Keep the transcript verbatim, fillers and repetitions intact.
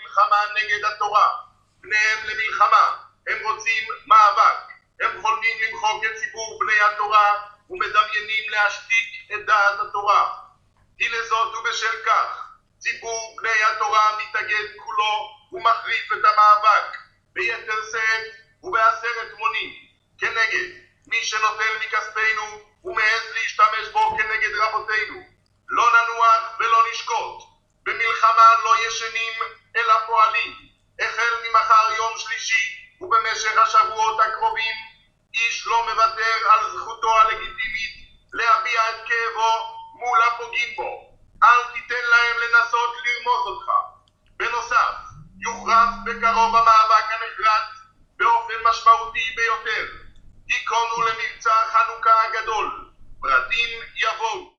מלחמה נגד התורה. פניהם למלחמה. הם רוצים מאבק. הם חולמים למחוק את ציבור בני התורה ומדמיינים להשתיק את דעת התורה. היא לזאת ובשל כך, ציבור בני התורה מתאגד כולו ומחריף את המאבק ביתר שאת ובעשרת מונים כנגד מי שנוטל מכספנו ומעז להשתמש בו כנגד רבותינו. לא ננוח ולא נשקוט. במלחמה לא ישנים אלא פועלים. החל ממחר יום שלישי ובמשך השבועות הקרובים איש לא מוותר על זכותו הלגיטימית להביע את כאבו מול הפוגעים בו. אל תיתן להם לנסות לרמוס אותך. בנוסף, יוחרף בקרוב המאבק הנחרץ באופן משמעותי ביותר. היכונו למבצע חנוכה הגדול. פרטים יבואו.